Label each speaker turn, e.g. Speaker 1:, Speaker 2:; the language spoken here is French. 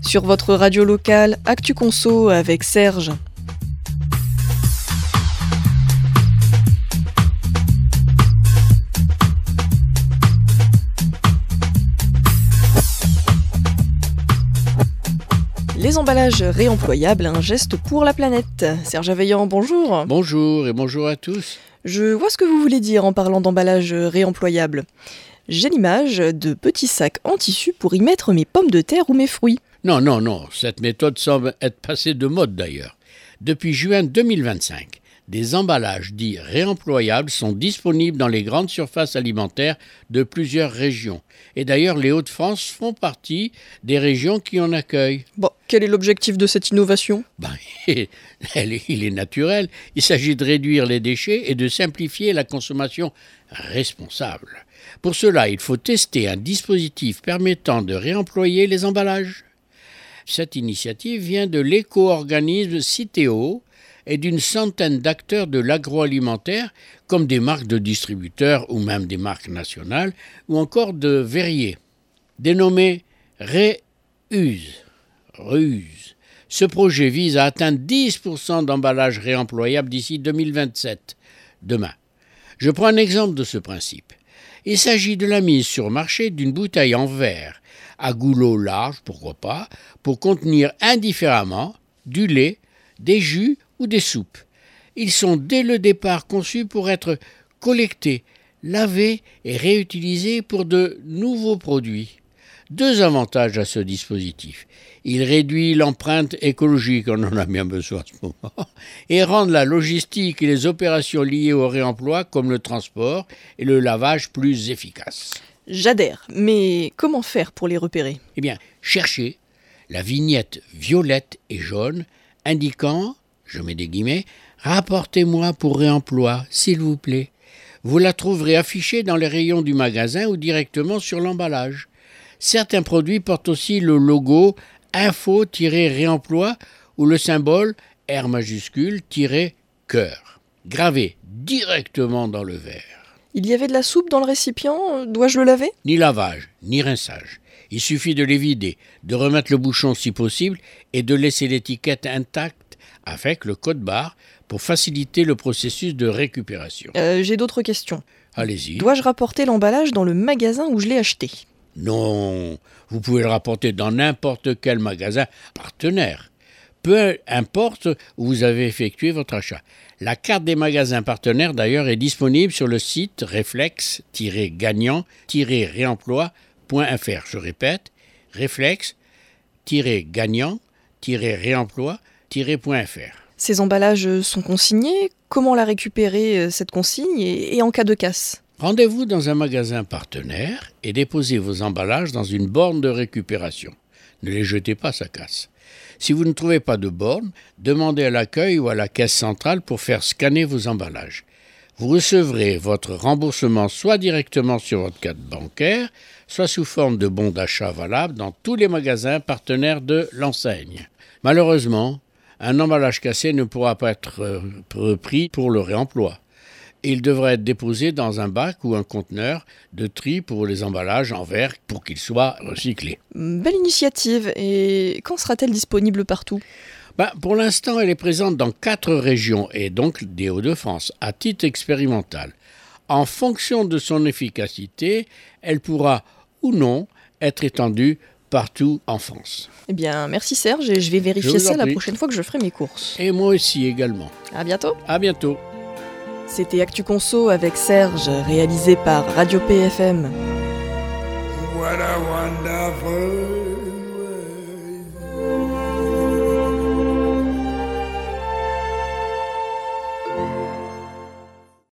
Speaker 1: Sur votre radio locale, Actu Conso avec Serge. Les emballages réemployables, un geste pour la planète. Serge Aveillant, bonjour.
Speaker 2: Bonjour et bonjour à tous.
Speaker 1: Je vois ce que vous voulez dire en parlant d'emballages réemployables. J'ai l'image de petits sacs en tissu pour y mettre mes pommes de terre ou mes fruits.
Speaker 2: Non, cette méthode semble être passée de mode d'ailleurs. Depuis juin 2025, des emballages dits réemployables sont disponibles dans les grandes surfaces alimentaires de plusieurs régions. Et d'ailleurs, les Hauts-de-France font partie des régions qui en accueillent.
Speaker 1: Bon, quel est l'objectif de cette innovation ?
Speaker 2: Il est naturel. Il s'agit de réduire les déchets et de simplifier la consommation responsable. Pour cela, il faut tester un dispositif permettant de réemployer les emballages. Cette initiative vient de l'éco-organisme Citeo et d'une centaine d'acteurs de l'agroalimentaire, comme des marques de distributeurs ou même des marques nationales, ou encore de verriers. Dénommé Reuse. Ce projet vise à atteindre 10% d'emballages réemployables d'ici 2027, demain. Je prends un exemple de ce principe. Il s'agit de la mise sur marché d'une bouteille en verre, à goulot large, pourquoi pas, pour contenir indifféremment du lait, des jus ou des soupes. Ils sont dès le départ conçus pour être collectés, lavés et réutilisés pour de nouveaux produits. 2 avantages à ce dispositif. Il réduit l'empreinte écologique, on en a bien besoin en ce moment, et rend la logistique et les opérations liées au réemploi, comme le transport et le lavage, plus efficaces.
Speaker 1: J'adhère, mais comment faire pour les repérer ?
Speaker 2: Eh bien, cherchez la vignette violette et jaune indiquant, je mets des guillemets, « Rapportez-moi pour réemploi, s'il vous plaît ». Vous la trouverez affichée dans les rayons du magasin ou directement sur l'emballage. Certains produits portent aussi le logo « Info-réemploi » ou le symbole R majuscule - cœur, gravé directement dans le verre.
Speaker 1: Il y avait de la soupe dans le récipient, dois-je le laver ?
Speaker 2: Ni lavage, ni rinçage. Il suffit de les vider, de remettre le bouchon si possible et de laisser l'étiquette intacte avec le code-barre pour faciliter le processus de récupération.
Speaker 1: J'ai d'autres questions.
Speaker 2: Allez-y.
Speaker 1: Dois-je rapporter l'emballage dans le magasin où je l'ai acheté ?
Speaker 2: Non, vous pouvez le rapporter dans n'importe quel magasin partenaire. Peu importe où vous avez effectué votre achat. La carte des magasins partenaires d'ailleurs est disponible sur le site réflexe-gagnant-réemploi.fr. Je répète, réflexe-gagnant-réemploi.fr.
Speaker 1: Ces emballages sont consignés ? Comment la récupérer, cette consigne, et en cas de casse ?
Speaker 2: Rendez-vous dans un magasin partenaire et déposez vos emballages dans une borne de récupération. Ne les jetez pas, ça casse. Si vous ne trouvez pas de borne, demandez à l'accueil ou à la caisse centrale pour faire scanner vos emballages. Vous recevrez votre remboursement soit directement sur votre carte bancaire, soit sous forme de bon d'achat valable dans tous les magasins partenaires de l'enseigne. Malheureusement, un emballage cassé ne pourra pas être repris pour le réemploi. Il devrait être déposé dans un bac ou un conteneur de tri pour les emballages en verre pour qu'ils soient recyclés.
Speaker 1: Belle initiative. Et quand sera-t-elle disponible partout ?
Speaker 2: Pour l'instant, elle est présente dans 4 régions et donc des Hauts-de-France à titre expérimental. En fonction de son efficacité, elle pourra ou non être étendue partout en France.
Speaker 1: Eh bien, merci Serge, et je vais vérifier ça la prochaine fois que je ferai mes courses.
Speaker 2: Et moi aussi également.
Speaker 1: À bientôt.
Speaker 2: À bientôt.
Speaker 1: C'était Actu Conso avec Serge, réalisé par Radio PFM.
Speaker 3: What a wonderful